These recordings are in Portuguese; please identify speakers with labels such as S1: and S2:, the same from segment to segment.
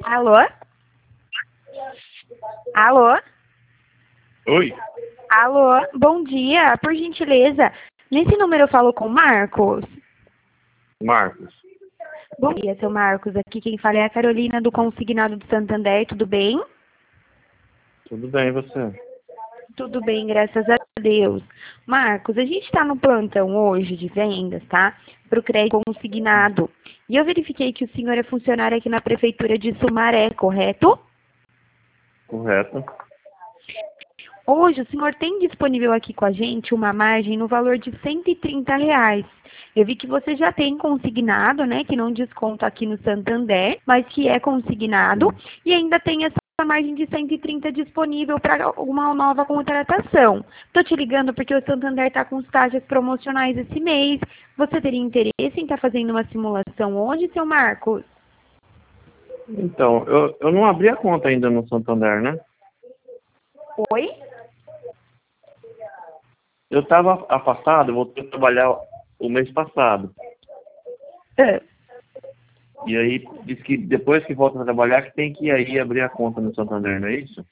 S1: Alô? Alô?
S2: Oi,
S1: Alô? Bom dia, por gentileza. Nesse número eu falo com o Marcos.
S2: Marcos.
S1: Bom dia, seu Marcos. Aqui quem fala é a Carolina do Consignado do Santander. Tudo bem?
S2: Tudo bem, e você?
S1: Tudo bem, graças a Deus. Marcos, a gente está no plantão hoje de vendas, tá? Para o crédito consignado. E eu verifiquei que o senhor é funcionário aqui na Prefeitura de Sumaré, correto?
S2: Correto.
S1: Hoje o senhor tem disponível aqui com a gente uma margem no valor de R$ 130. Eu vi que você já tem consignado, né? Que não desconta aqui no Santander, mas que é consignado e ainda tem essa margem de 130 disponível para uma nova contratação. Tô te ligando porque o Santander está com os taxas promocionais esse mês. Você teria interesse em estar fazendo uma simulação hoje, seu Marcos?
S2: Então, eu não abri a conta ainda no Santander, né?
S1: Oi?
S2: Eu estava afastado, eu voltei a trabalhar o mês passado.
S1: Ah.
S2: E aí disse que depois que volta a trabalhar que tem que ir aí abrir a conta no Santander, não é isso?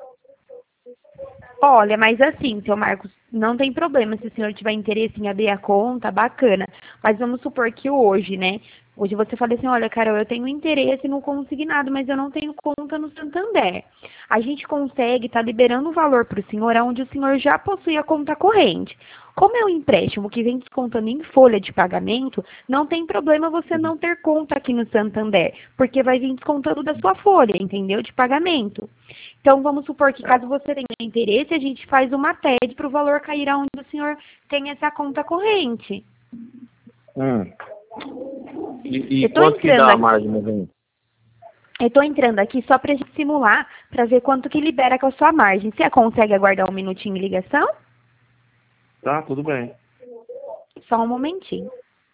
S1: Olha, mas assim, seu Marcos, não tem problema se o senhor tiver interesse em abrir a conta, bacana. Mas vamos supor que hoje, né? Hoje você fala assim, olha, Carol, eu tenho interesse no consignado, mas eu não tenho conta no Santander. A gente consegue estar liberando o valor para o senhor, onde o senhor já possui a conta corrente. Como é um empréstimo que vem descontando em folha de pagamento, não tem problema você não ter conta aqui no Santander, porque vai vir descontando da sua folha, entendeu? De pagamento. Então, vamos supor que caso você tenha interesse, a gente faz uma TED para o valor cair aonde o senhor tem essa conta corrente.
S2: Hum. E
S1: Eu estou
S2: quanto que
S1: entrando
S2: dá a
S1: aqui,
S2: margem, meu bem?
S1: eu tô entrando aqui só para a gente simular, para ver quanto que libera com a sua margem. Você consegue aguardar um minutinho em ligação?
S2: Tá, tudo bem.
S1: Só um momentinho.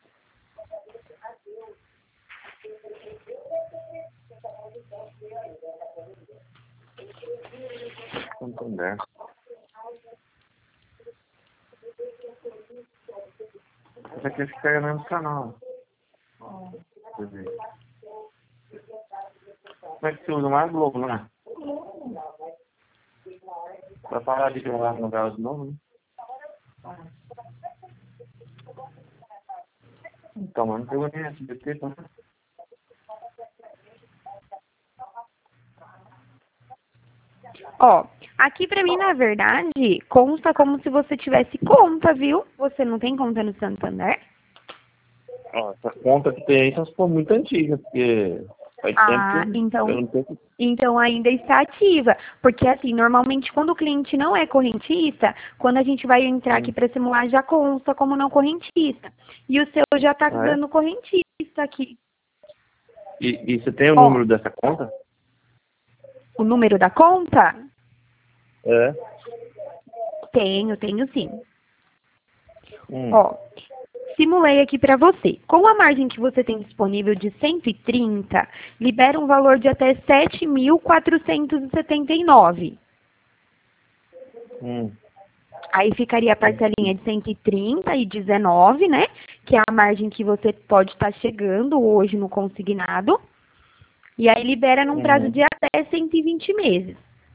S2: Santander. Esse aqui acho que pega no mesmo canal. Quer dizer. Como é que você usa mais Globo, né? Vai parar de jogar novela de novo, né? Então, mas não pegou nem SBT, tá?
S1: Ó, aqui pra mim, na verdade, consta como se você tivesse conta, viu? Você não tem conta no Santander?
S2: Ó, essa conta que tem aí só se for muito antiga, porque faz tempo que
S1: Ah,
S2: eu não tenho.
S1: então ainda está ativa. Porque assim, normalmente quando o cliente não é correntista, quando a gente vai entrar aqui para simular, já consta como não correntista. E o seu já está
S2: Ah, é?
S1: dando correntista aqui.
S2: E você tem o
S1: Ó,
S2: número dessa conta?
S1: o número da conta?
S2: É.
S1: Tenho sim.
S2: Hum.
S1: Ó, simulei aqui para você. Com a margem que você tem disponível de 130, libera um valor de até 7.479.
S2: Hum.
S1: Aí ficaria a parcelinha de 130 e 19, né? Que é a margem que você pode estar chegando hoje no consignado. E aí libera num prazo
S2: Uhum.
S1: de até 120 meses.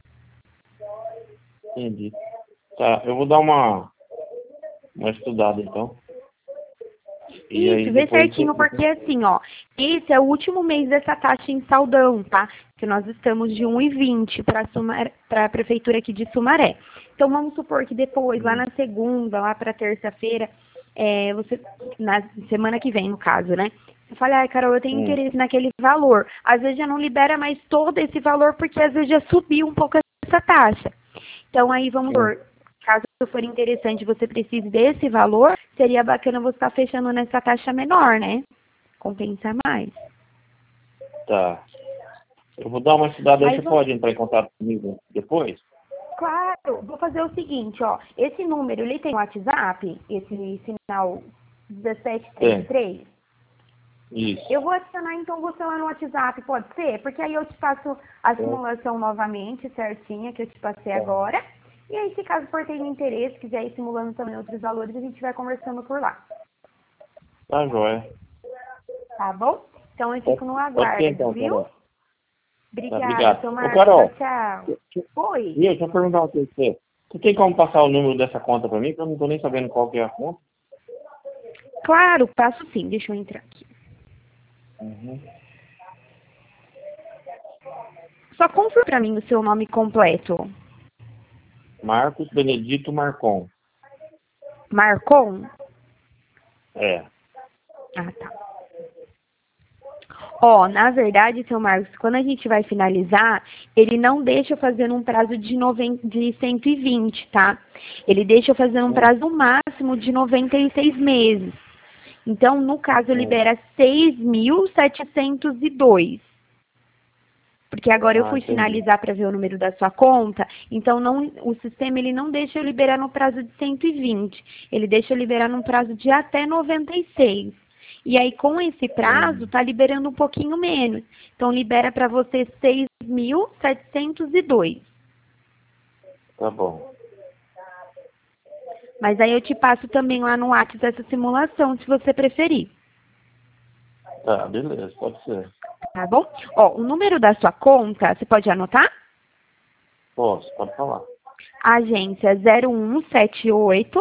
S2: Entendi. Tá, eu vou dar uma estudada então. E
S1: Isso,
S2: aí
S1: vê
S2: depois.
S1: certinho, porque assim, ó, esse é o último mês dessa taxa em saldão, tá? Que nós estamos de 1,20 para a prefeitura aqui de Sumaré. Então, vamos supor que depois, lá na segunda, lá para terça-feira, você, na semana que vem, no caso, né? Você fala, ai, Carol, eu tenho
S2: Hum.
S1: interesse naquele valor. Às vezes já não libera mais todo esse valor, porque às vezes já subiu um pouco essa taxa. Então, aí, vamos
S2: Hum.
S1: supor, caso for interessante e você precise desse valor, seria bacana você estar fechando nessa taxa menor, né? Compensa mais.
S2: Tá. Eu vou dar uma estudada aí,
S1: Mas,
S2: você pode entrar em contato comigo depois?
S1: claro, vou fazer o seguinte, ó. Esse número, ele tem WhatsApp, esse sinal
S2: Tem.
S1: 1733.
S2: Isso.
S1: Eu vou adicionar então você lá no WhatsApp, pode ser? Porque aí eu te passo a
S2: Tá.
S1: simulação novamente, certinha, que eu te passei
S2: Tá.
S1: agora. E aí, se caso for ter interesse, quiser ir simulando também outros valores, a gente vai conversando por lá.
S2: Tá joia.
S1: Tá bom? Então eu
S2: Pode,
S1: fico no
S2: pode ser
S1: aguardo,
S2: então,
S1: viu?
S2: Carol. Tá,
S1: Obrigada,
S2: obrigado.
S1: seu
S2: Ô,
S1: Marcos.
S2: Carol,
S1: Tchau, tchau. Oi.
S2: deixa eu perguntar uma coisa pra você. Você tem como passar o número dessa conta pra mim? Que eu não tô nem sabendo qual que é a conta.
S1: Claro, passo sim. Deixa eu entrar aqui.
S2: Uhum.
S1: Só confirma pra mim o seu nome completo.
S2: Marcos Benedito Marcon.
S1: Marcon?
S2: É.
S1: Ah, tá. Ó, na verdade, seu Marcos, quando a gente vai finalizar, ele não deixa eu fazer num prazo de 120, tá? Ele deixa eu fazer num
S2: Hum,
S1: prazo máximo de 96 meses. Então, no caso,
S2: hum.
S1: libera 6.702. Porque agora eu
S2: Ah,
S1: fui
S2: entendi.
S1: finalizar para ver o número da sua conta, então o sistema ele não deixa eu liberar no prazo de 120, ele deixa eu liberar num prazo de até 96. E aí com esse prazo tá liberando um pouquinho menos. Então libera para você 6.702.
S2: Tá bom.
S1: Mas aí eu te passo também lá no WhatsApp essa simulação, se você preferir,
S2: Tá, beleza, pode ser.
S1: tá bom? Ó, o número da sua conta, você pode anotar?
S2: Posso, pode falar.
S1: Agência 0178,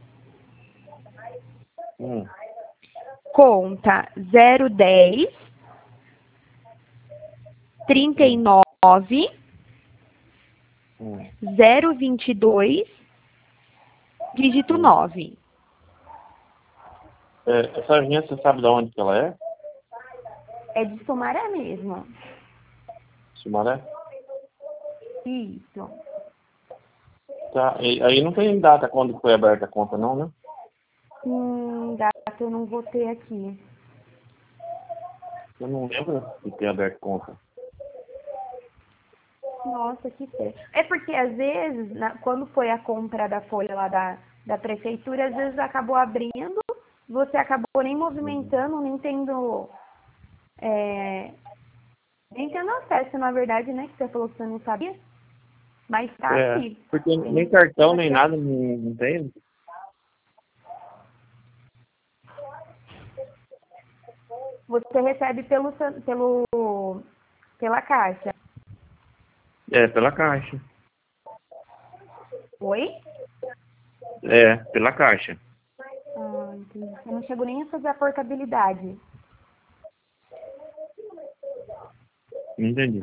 S2: Hum,
S1: conta 010
S2: hum,
S1: 39
S2: hum,
S1: 022, dígito
S2: hum.
S1: 9.
S2: Essa agência, você sabe de onde que ela é?
S1: É de Sumaré mesmo.
S2: Sumaré?
S1: Isso.
S2: Tá, aí não tem data quando foi aberta a conta não, né?
S1: Data eu não vou ter aqui.
S2: Eu não lembro de ter aberto conta.
S1: Nossa, que feio. É porque às vezes, quando foi a compra da folha lá da prefeitura, às vezes acabou abrindo, você acabou nem
S2: Uhum.
S1: movimentando, é, nem tendo acesso, na verdade, né? Que você falou que você não sabia, mas tá
S2: É,
S1: aqui.
S2: porque nem
S1: Tem
S2: cartão, nem
S1: aqui.
S2: nada, não tem.
S1: Você recebe pela caixa.
S2: É, pela caixa.
S1: Oi?
S2: É, pela caixa.
S1: Ah, entendi. Eu não chego nem a fazer a portabilidade.
S2: Não entendi.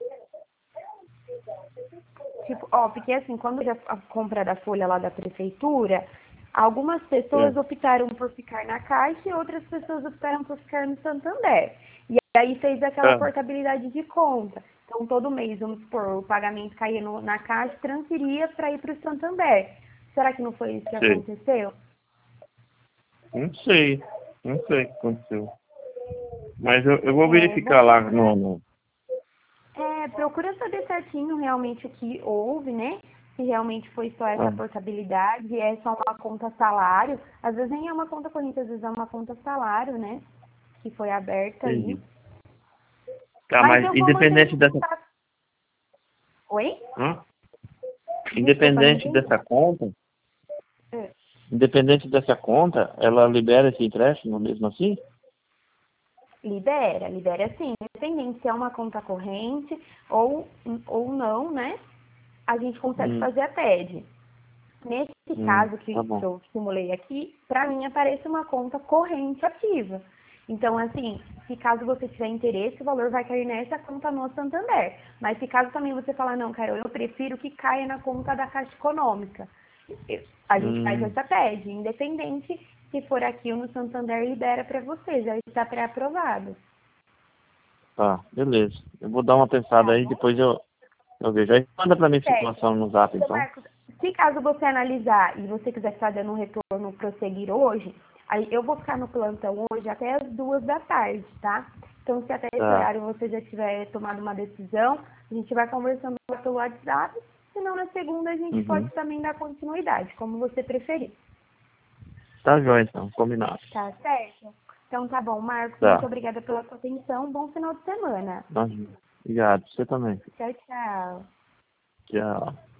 S1: Tipo, ó, porque assim, quando já a compra da folha lá da prefeitura, algumas
S2: É,
S1: pessoas optaram por ficar na Caixa e outras pessoas optaram por ficar no Santander. E aí fez aquela
S2: é,
S1: portabilidade de conta. Então, todo mês, vamos supor, o pagamento caía na Caixa, transferia para ir para o Santander. Será que não foi isso que
S2: sei.
S1: aconteceu?
S2: Não sei. Não sei o que aconteceu. Mas eu vou
S1: É,
S2: verificar lá no...
S1: procura saber certinho realmente o que houve, né? Se realmente foi só essa
S2: Ah,
S1: portabilidade, é só uma conta salário. Às vezes nem é uma conta corrente, às vezes é uma conta salário, né? Que foi aberta aí.
S2: entendi. Tá,
S1: Mas
S2: mas
S1: eu vou manter esse
S2: independente dessa...
S1: contato. Oi?
S2: Hã?
S1: Desculpa, não
S2: Independente
S1: entendi.
S2: dessa conta,
S1: É.
S2: independente dessa conta, ela libera esse empréstimo mesmo assim?
S1: Libera sim. Independente se é uma conta corrente ou, ou não, né? A gente consegue
S2: Hum,
S1: fazer a TED. Nesse caso
S2: tá
S1: que
S2: bom.
S1: eu simulei aqui, para mim aparece uma conta corrente ativa. Então, assim, se caso você tiver interesse, o valor vai cair nessa conta no Santander. Mas se caso também você falar, não, Carol, eu prefiro que caia na conta da Caixa Econômica, a gente faz
S2: Hum,
S1: essa TED, independente se for aqui ou no Santander, libera para você, já está pré-aprovado.
S2: tá, beleza. Eu vou dar uma pensada
S1: Tá
S2: aí,
S1: bom?
S2: depois eu vejo. Aí manda pra mim a
S1: Certo.
S2: situação no zap,
S1: Seu
S2: então.
S1: Marcos, se caso você analisar e você quiser estar dando um retorno prosseguir hoje, aí eu vou ficar no plantão hoje até as 2 da tarde, tá? Então, se até esse
S2: Tá.
S1: horário você já tiver tomado uma decisão, a gente vai conversando pelo WhatsApp, senão na segunda a gente pode
S2: Uhum.
S1: também dar continuidade, como você preferir.
S2: Tá jóia, então. Combinado.
S1: Tá certo? Então tá bom, Marcos, muito
S2: Tá.
S1: obrigada pela sua atenção, bom final de semana.
S2: Imagina. Obrigado. Você também.
S1: Tchau, tchau.
S2: Tchau.